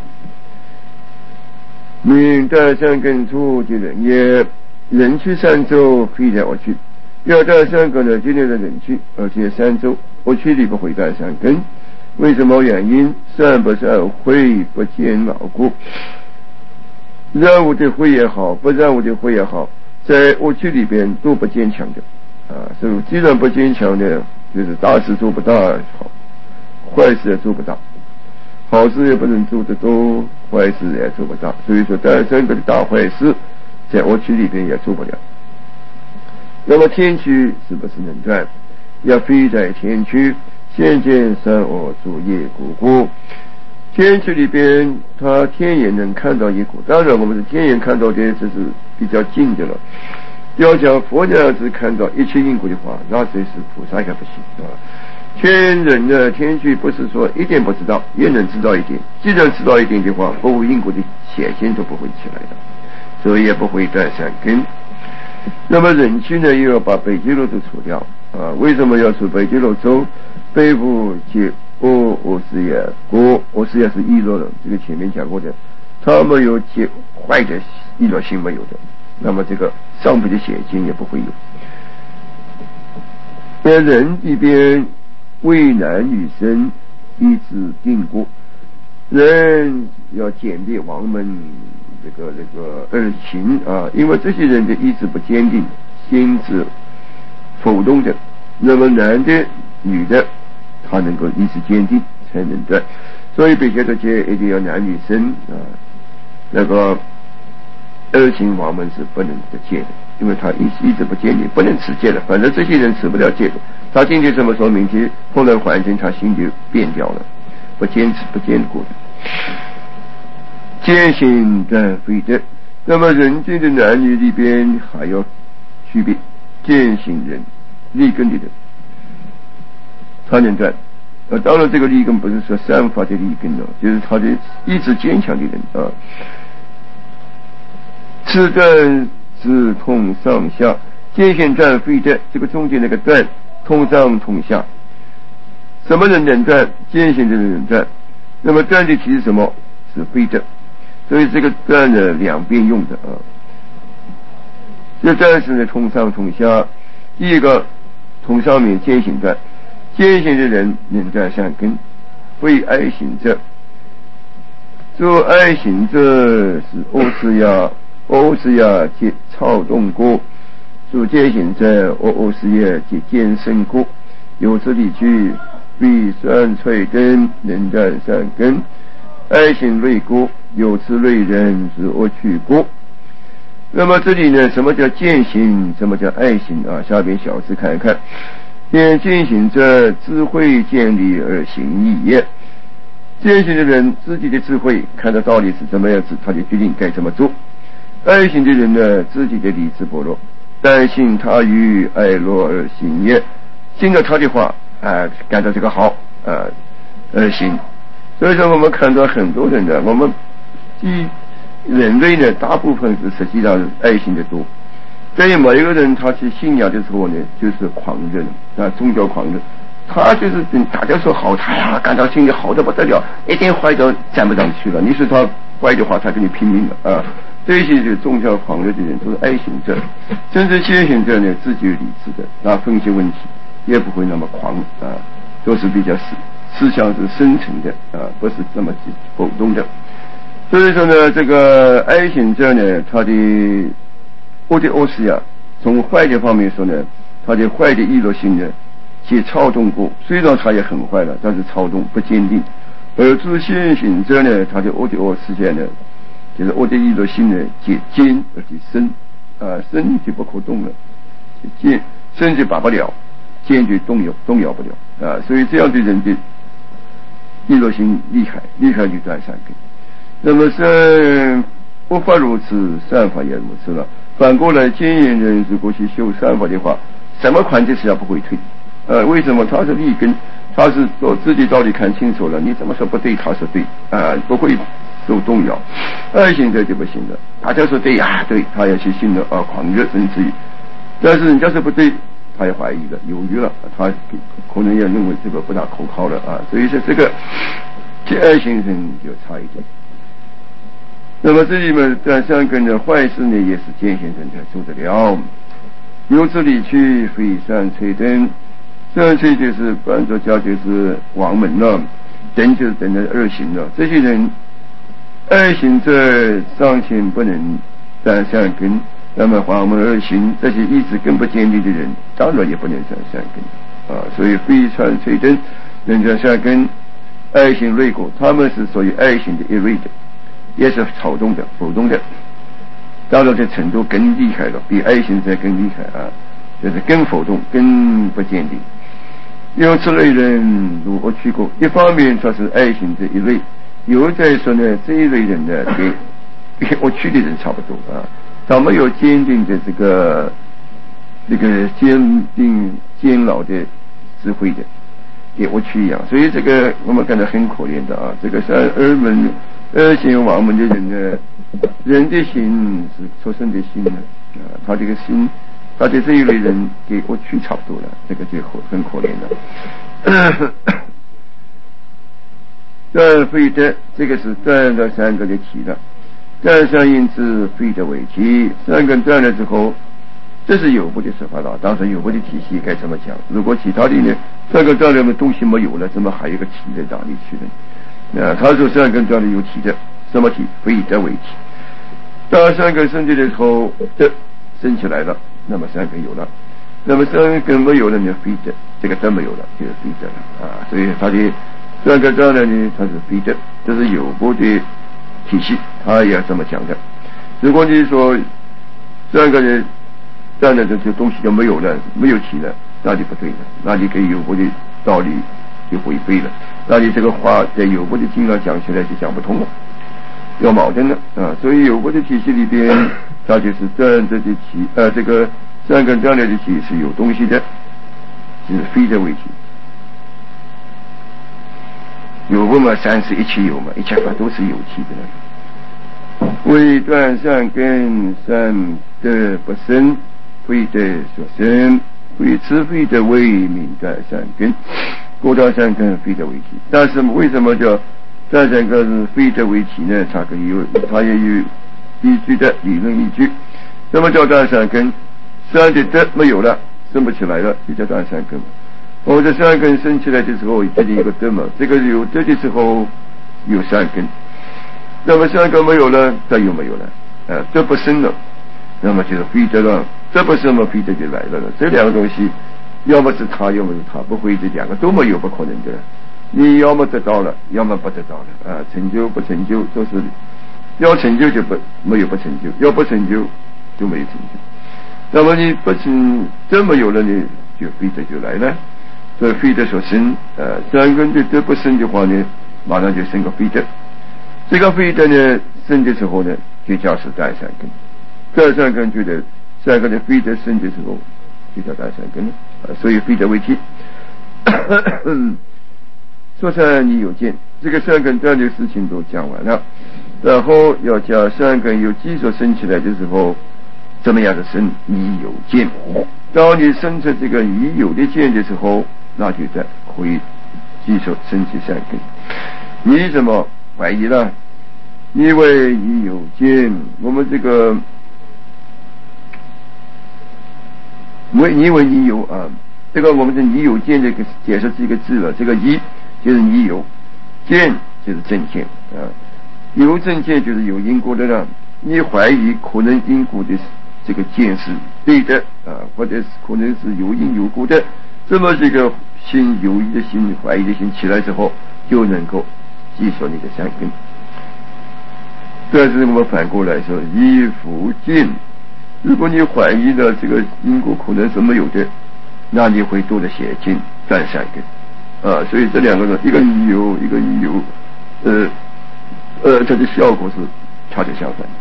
明断善根处的人也，人趣三洲非来而去，要断善根呢，今天的人趣，而且三洲我去里不会断善根。为什么原因？善不善慧不坚牢固。染污的慧也好，不染污的慧也好，在我去里边都不坚强的所以既然不坚强的，就是大事做不大，坏事也做不大，好事也不能做得多，坏事也做不大。所以说单身个的大坏事在我去里边也做不了。那么天区是不是能断？要飞在天区，现见善恶诸业果果。天区里边他天眼能看到业果，当然我们的天眼看到的这是比较近的了。要讲佛那样子看到一切因果的话，那谁是菩萨也不行天人的天区不是说一点不知道，也能知道一点。既然知道一点的话，不无因果的显现都不会起来的，所以也不会断善根。那么人区呢，又要把北极罗都除掉为什么要除北极罗洲？北部及欧斯亚国，欧斯亚是伊洛人，这个前面讲过的，他没有结坏的伊洛性没有的，那么这个上辈的显现也不会有。在人这边为男女生一直定过，人要鉴别王门这个恶行因为这些人的意志不坚定，心智浮动的，那么男的女的他能够意志坚定才能断。所以别觉得一定要男女生那个恶行王门是不能得戒的，因为他意志不坚定，不能持戒的。反正这些人持不了戒的，他今天什么说明天碰到环境他心就变掉了，不坚持不坚固的。坚行断非德。那么人间的男女里边还要区别，坚行人立根的人他能断当然这个立根不是说善法的立根就是他的意志坚强的人此断是通上下，坚行断非德，这个中间那个断通上通下，什么人能断？坚行的人能断。那么断的其实什么？是非德。所以这个断呢两边用的这断是呢通上通下。第一个通上面坚行断，坚行的人能断善根，非爱行者。做爱行者是欧斯亚及操动过，做坚行者欧斯亚及坚身过。由此理去，必酸脆根能断善根，爱行类过，有此类人是恶趣过。那么这里呢，什么叫见行，什么叫爱行下边小字看一看。见行者智慧建立而行义也。见行的人自己的智慧看到道理是怎么样子，他就决定该怎么做。爱行的人呢，自己的理智薄弱，但信他于爱乐而行也，信了他的话感到这个好而行。所以说我们看到很多人呢，我们人类呢大部分是实际上爱心的多，所以每一个人他去信仰的时候呢，就是狂热宗教狂热，他就是大家说好，他感到心里好的不得了，一点坏都站不上去了。你说他坏的话，他跟你拼命了这些就宗教狂热的人都是爱行者，真正坚行者呢，自己有理智的分析问题，也不会那么狂都是比较思想是深沉的不是那么浮动的。所以说呢，这个爱行者呢，他的欧斯亚从坏的方面说呢，他的坏的意乐性呢且操纵过，虽然他也很坏了，但是操纵不坚定。而自现行者呢，他的欧斯亚呢，就是我的意乐性呢且坚而且深深就不可动了，坚深就拔不了，坚决动摇不了所以这样的人的意乐性厉害就断善根。那么是不法如此，善法也如此了。反过来，坚言人如果去修善法的话，什么款式也不会退为什么？他是立根，他是自己道理看清楚了，你怎么说不对，他说对不会受动摇。爱行者就不行了，大家说对对，他要去信了狂热甚至于，但是人家说不对，他也怀疑了，犹豫了，他可能也认为这个不大可靠了所以说这个爱行人就差一点。那么这里面断善根的坏事呢，也是坚行人才做得了。由此理去，非善摧灯， 这些就是按照教就是王门了，等就是等的二行了。这些人二行者尚且不能断善根，那么王门二行这些意志根不坚定的人，当然也不能断善根啊。所以非传垂灯能断善根，二行类果，他们是属于二行的一类的，也是草动的、浮动的。到了这程度更厉害了，比二行者更厉害啊，就是更浮动、更不坚定。有此类人如我去过，一方面他是爱行这一类，有在说呢，这一类人呢跟我去的人差不多啊，他没有坚定的这个坚定坚牢的智慧的，跟我去一样，所以这个我们感到很可怜的啊。这个像二行王门的人呢，人的心是出生的心呢啊，他这个心。他对这一类人给我去差不多了，这个就很可怜了。断非德，这个是断了三个的体了。断上因之非德为体，三根断了之后，这是有部的说法了。当然有部的体系该怎么讲？如果其他的呢，三根断了的东西没有了，怎么还有一个体在哪里去呢？他说三根断了有体的，什么体？非德为体。当三根升起的时候，德升起来了。那么三根有了，那么三根没有了呢？非德，这个德没有了，就是非德了啊。所以他的三根断了呢，它是非德，这是有部的体系，他也要这么讲的。如果你说三个人断了这些东西就没有了，没有体了，那就不对了，那你跟有部的道理就违背了，那你这个话在有部的经上讲起来就讲不通了，有矛盾了啊。所以有部的体系里边。它就是断这的体，这个三根断了的体是有东西的，就是非德为体。有部嘛，三是一切有嘛，一切法都是有体的。为断三根，三德不生，非德所生，为此非德为名断三根，故断三根非德为体。但是为什么叫断三根是非德为体呢？它也有依据的理论依据。什么叫断三根？三的德没有了，升不起来了，就叫断三根。或者三根升起来的时候，这里有个德嘛，这个有德的时候有三根，那么三根没有了，德又没有了，德不升了，那么就是非德了，德不升嘛，非德就来了。这两个东西，要么是他，要么是他，不会这两个都没有，不可能的。你要么得到了，要么不得到了，成就不成就都是。要成就就没有不成就，要不成就就没有成就。那么你不成这么有了呢，就非德就来了。所以非德所生，三根的德不生的话呢，马上就生个非德。这个非德呢生的时候呢，就叫是断三根。断三根觉得三根的非德生的时候，就叫断三根了。所以非德为体。说上你有见，这个三根断的事情都讲完了。然后要讲三根有基础升起来的时候，怎么样的生？你有见，当你生出这个你有的见的时候，那就在会基础升起三根。你怎么怀疑了？因为你有见，我们这个因为你有啊，这个我们的你有见这个解释是一个字了，这个一就是你有，见就是正见啊。有正见就是有因果的了，你怀疑可能因果的这个见是对的或者是可能是有因有果的，这么这个心有疑的心、怀疑的心起来之后，就能够记说你的三根。但是我们反过来说，依福见，如果你怀疑了这个因果可能是没有的，那你会多了写进断三根所以这两个人，一个你有，一个你有，它的效果是恰恰相反。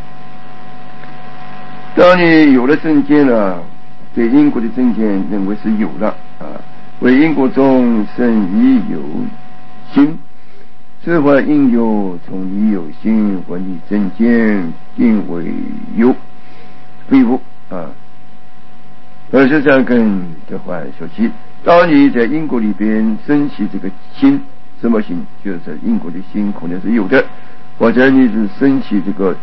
当你有了正见了，对因果的正见认为是有了为因果中生已有心，此话应有从已有心或你正见定为有，非无23根的话说起，当你在因果里边升起这个心，什么心？就是因果的心可能是有的，或者你是升起这个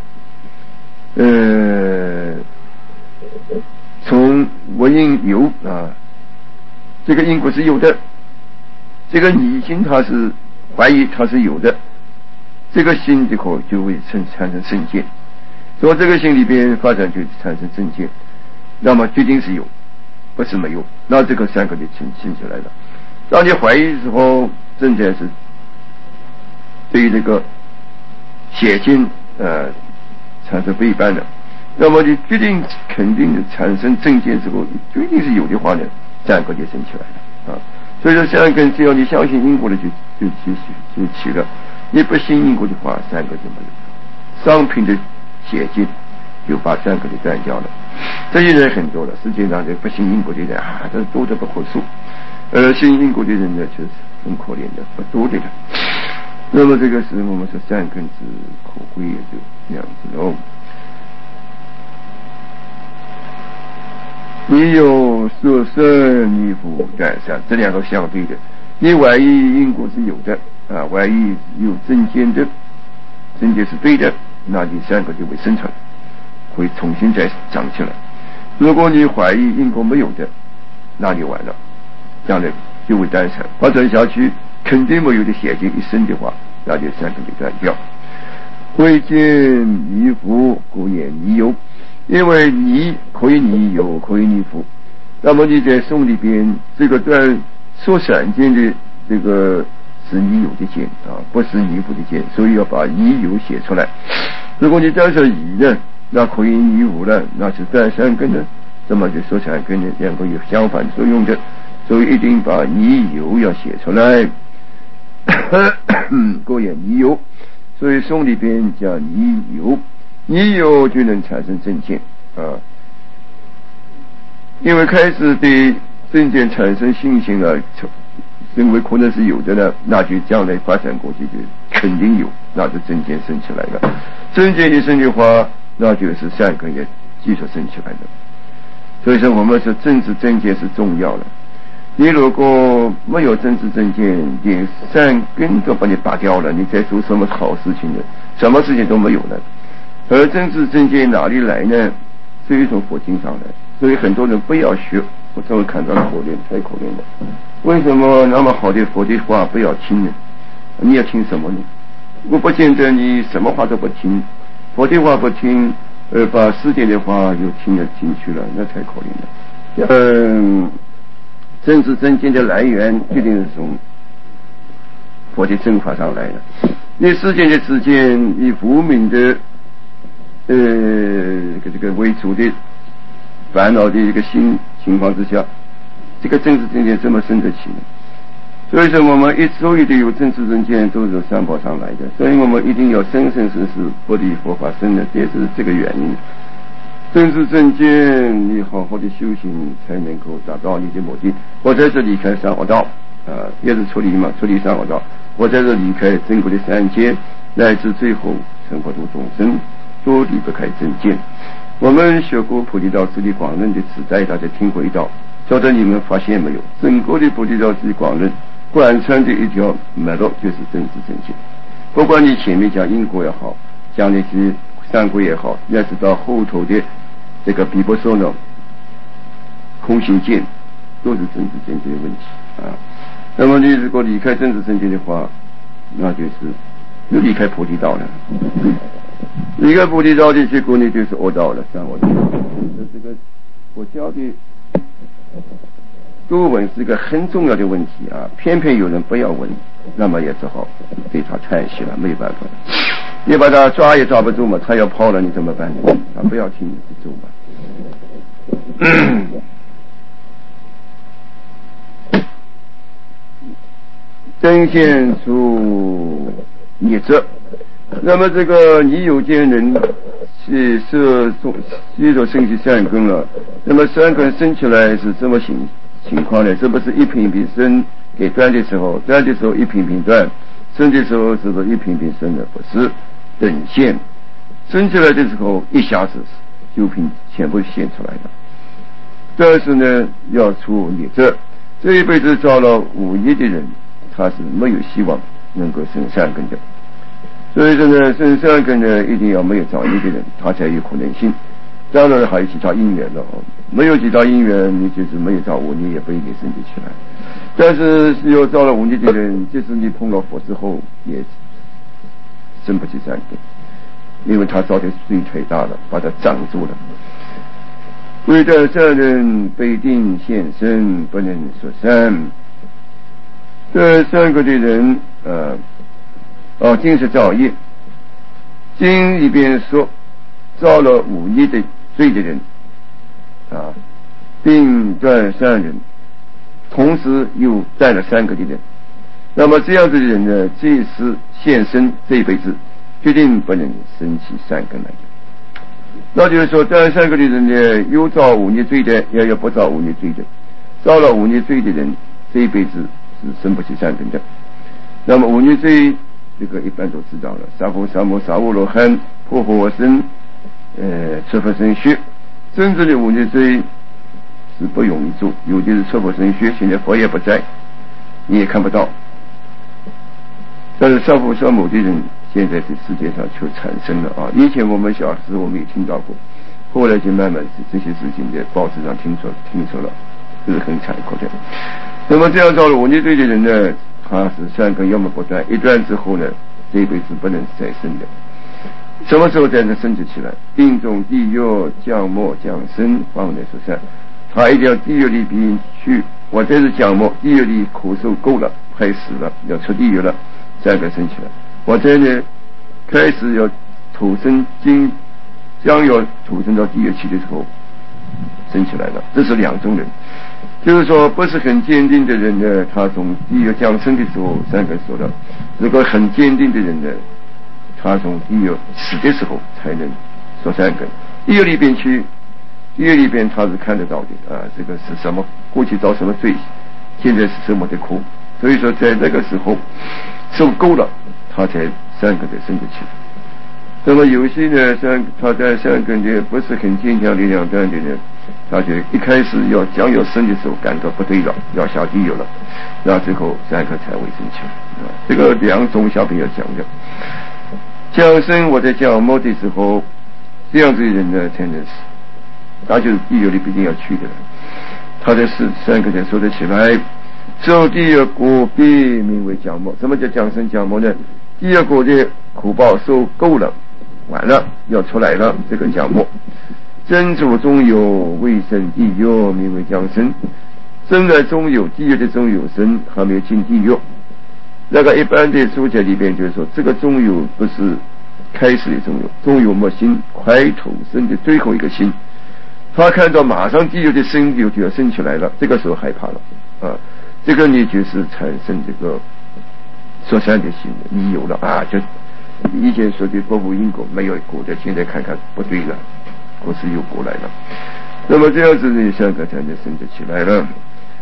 从我应有这个因果是有的，这个疑心它是怀疑它是有的，这个心以后就会产生正见，所以这个心里边发展就产生正见，那么决定是有，不是没有，那这个三个就呈现出来了。当你怀疑的时候，正见是对于这个邪见产生背叛的，那么你决定肯定的产生正见之后，决定是有的话呢，三个就生起来了啊。所以说三根只要你相信因果的就起了，你不信因果的话，三个就没有。商品的邪见就把三个给断掉了。这些人很多了，世界上这不信因果的人这多得不可数，信因果的人呢确实很可怜的，不多的了。那么这个是我们说三根之可贵，也就这样子喽。你有色身，你复断善，这两个相对的。你怀疑因果是有的怀疑有正见的，正见是对的，那你三个就会生成，会重新再长起来。如果你怀疑因果没有的，那就完了，将来就会断善，发展下去肯定没有的邪见一生的话，那就三个就断掉。未见你复，故言你有。因为你可以你有，可以你复，那么你在颂里边这个断说闪见的这个是你有的见不是你复的见，所以要把你有写出来。如果你再说你呢，那可以你无了，那是断三根呢，这么就说三根呢两个有相反作用的，所以一定把你有要写出来。过言你有，所以颂里边讲你有，你有就能产生正见因为开始对正见产生信心了，认为可能是有的呢，那就将来发展过去就肯定有，那就正见生起来了。正见一生的话，那就是三根也继续生起来的。所以说我们说正知正见是重要的，你如果没有正知正见，连三根都把你拔掉了，你在做什么好事情呢？什么事情都没有了。而正知正见哪里来呢？是一种佛经上来，所以很多人不要学，我这么看到可怜，太可怜了。为什么那么好的佛的话不要听呢？你要听什么呢？我不见得你什么话都不听，佛的话不听，把世界的话又听了进去了，那太可怜了。正知正见的来源决定是从佛的正法上来的。你世间的知见以无明的这个为主的烦恼的一个新情况之下，这个正知正见怎么生得起呢？所以说我们所有的有正知正见都是三宝上来的，所以我们一定要生生世世不离佛法生的，也是这个原因。正知正见你好好的修行才能够达到你的目的。我在这离开三恶道也是出离嘛，出离三恶道，我在这离开正果的三界，乃至最后成佛度众生，都离不开正见。我们学过菩提道次第广论的词带，大家听过一道，晓得你们发现没有？整个的菩提道次第广论贯穿的一条脉络就是正知正见。不管你前面讲因果也好，讲那些三果也好，要知道后头的这个比波说呢空性见，都是正知正见的问题那么你如果离开正知正见的话，那就是又离开菩提道了。离开菩提道的结果呢，就是恶道了，三恶道。这个我教的多闻是个很重要的问题偏偏有人不要闻，那么也只好对他叹息了，没有办法了。你把他抓也抓不住嘛，他要跑了你怎么办呢？不要听就走吧。真现出孽者，那么这个你有见人是一种升起三根了，那么三根升起来是什么情况呢？是不是一品品升给断的时候一品品断，升的时候是不是一品品升的？不是，等现升起来的时候一下子九品全部现出来了。但是呢，要出孽者，这一辈子造了五业的人，他是没有希望能够生三根的。所以说呢，生三根呢，一定要没有造业的人，他才有可能性。 当然还有其他因缘了没有其他因缘，你就是没有造恶，你也不一定升得起来。但是有造了五逆的人，即使你碰了佛之后，也升不起善根，因为他造的罪太大了，把他障住了。为的善人被定现身，不能说善。这三个的人经是造业。经里边说，造了五逆的罪的人并断善人，同时又带了三个的人，那么这样子的人呢，即使现身这一辈子，决定不能升起善根来的。那就是说，这三个的人呢，有造五逆罪的，也有不造五逆罪的。造了五逆罪的人，这一辈子是升不起善根的。那么五逆罪，这个一般都知道了：杀父杀母杀无罗汉，破坏我身，出佛身血。真正的五逆罪是不容易做，尤其是出佛身血，现在佛也不在，你也看不到。但是杀父杀母的人，现在在世界上就产生了以前我们小时候我们也听到过，后来就慢慢这些事情在报纸上听说了，这是很残酷的。那么这样造了五逆罪的人呢，他是善根要么不断，一断之后呢，这一辈子不能再生的。什么时候才能升起来？病中地狱降末降生，方能说善。他一定要地狱里边去，或者是降末，地狱里苦受够了，快死了，要出地狱了，善根升起来。或者呢，开始要土生将要土生到地狱去的时候，升起来了。这是两种人，就是说不是很坚定的人呢，他从地狱降生的时候善根说了；如果很坚定的人呢，他从地狱死的时候才能说善根。地狱里边去，地狱里边他是看得到的这个是什么，过去造什么罪，现在是什么的苦，所以说在那个时候受够了，他才善根才升得起来。那么有些呢，他在善根的不是很坚强力量断的人，他就一开始将要升的时候感到不对了，要下地狱了，那最后善根才会升起来这个两种小朋友讲的。降生我在降末的时候，这样子的人呢才能死，那就是地狱里必定要去的了。他的善根才说得起来。受地狱果必名为降末。什么叫降生降末呢？地狱果的苦报受够了，完了要出来了，这个降末。真主中有未生地狱，名为降生。生来中有地狱的中有生，还没有进地狱。那个一般的注解里边就是说，这个中有不是开始的中有，中有末心，快投生的最后一个心。他看到马上地狱的生就要生起来了，这个时候害怕了这个你就是产生这个说善的心，你有了就以前说的不无因果，没有果的，现在看看不对了，果是有果来了。那么这样子呢，善根才能生得起来了。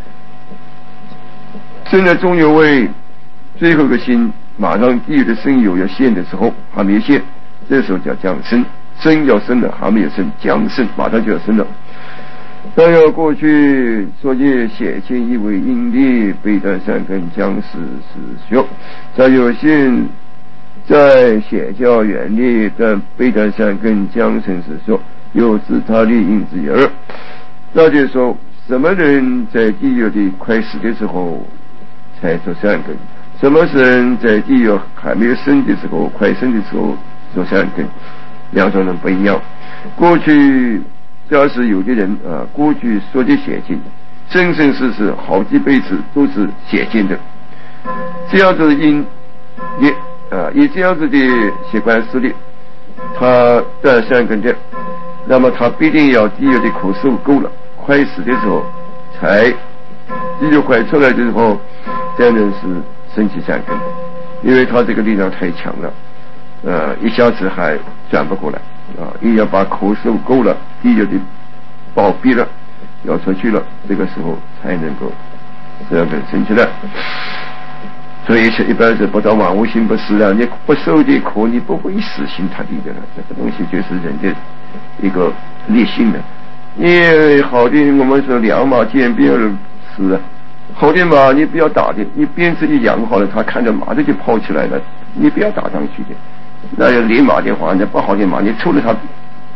生来中有位，最后一个心，马上地狱的生有要现的时候还没现，这时候叫降生。生要生了，还没有生，降生马上就要生了。但要过去所以写清一为因力，背断善根将死学。再有信在写教远力，但背断善根将生死学，有自他力因之也。那就是说，什么人在地狱里快死的时候才做善根？什么人在地狱还没有生的时候，快生的时候做善根？两种人不一样。过去要是有的人过去说的写经，生生世世好几辈子都是写经的，这样子因也以这样子的习惯势力，他断善根的，那么他必定要地狱的苦受够了，快死的时候才地狱快出来的时候，才能是升起善根，因为他这个力量太强了。一下子还转不过来也要把苦受够了，地狱的暴毙了，要出去了，这个时候才能够这样的升起来。所以一般是不到万物心不死你不受的苦，你不会死心塌地的了。这个东西就是人的一个劣性的。你好的，我们说两马兼并而死好的马你不要打的，你鞭子一扬好了，他看着马上就跑起来了，你不要打上去的。那要连马的话，那不好的马，你抽了他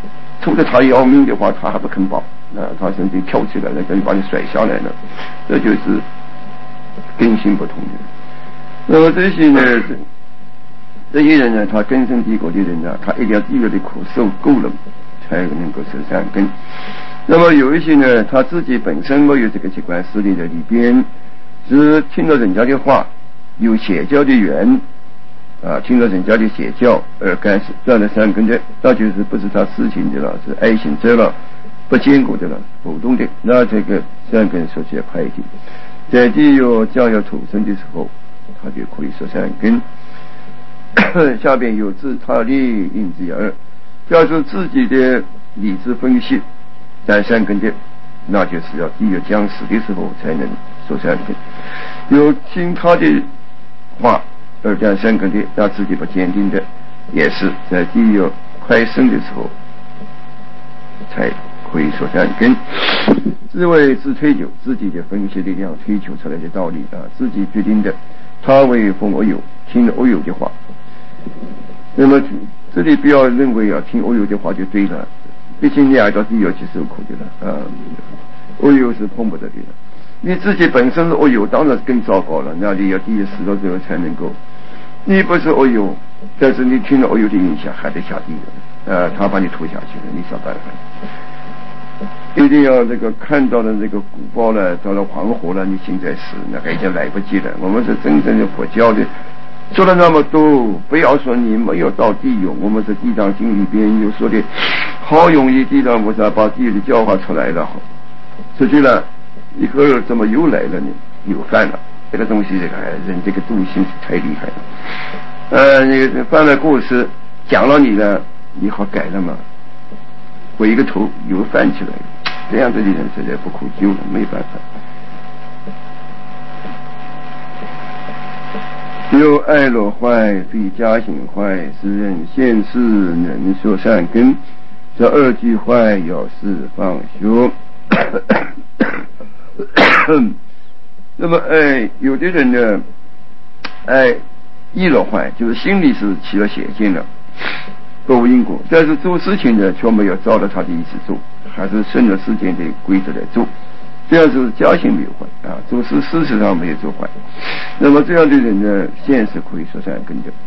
拖着他要命的话，他还不肯跑，他甚至跳起来了，跟把你甩下来了，这就是根性不同的。那么这些呢，这些人呢，他根深蒂固的人呢，他一定要地狱的苦受够了，才能够受善根。那么有一些呢，他自己本身没有这个习惯势力在里边，只听到人家的话，有邪教的缘听到人家的邪教而干断了善根的，那就是不是他事情的了，是爱行者了，不坚固的了，浮动的，那这个善根说起来快一点。在地狱将要投生的时候，他就可以说善根。下边有自他利应之耳，要是自己的理智分析在善根的，那就是要地狱将死的时候才能说善根。有听他的话而在善根的，那自己不坚定的，也是在地狱快生的时候才可以说善根。自为自推求，自己的分析力量推求出来的道理自己决定的。他为奉恶友，听恶友的话。那么这里不要认为听恶友的话就对了，毕竟你挨到地狱去受苦的了恶友是碰不得的了。你自己本身是恶友，当然更糟糕了，那你要地狱死了之后才能够。你不是恶友，但是你听了恶友的影响，还得下地狱他把你拖下去了，你想办法。一定要这个看到了这个古报了，到了黄河了，你现在死那个已经来不及了。我们是真正的佛教的，说了那么多，不要说你没有到地狱，我们是地藏经里边有说的，好容易地藏菩萨把地狱的教化出来了，出去了以后怎么又来了呢？又犯了这个东西，人这个惰性太厉害了。你犯了过失，讲了你了，你好改了吗？回一个头又犯起来了，这样子的人实在不可救了，没办法。有爱乐坏，非家行坏，是人现世能说善根，这二句坏要释放修。那么有的人呢意乐坏，就是心里是起了邪见了，不无因果，但是做事情呢却没有照着他的意思做，还是顺着世间的规则来做，这样是家行没有坏做事事实上没有做坏。那么这样的人呢，现实可以说善根的。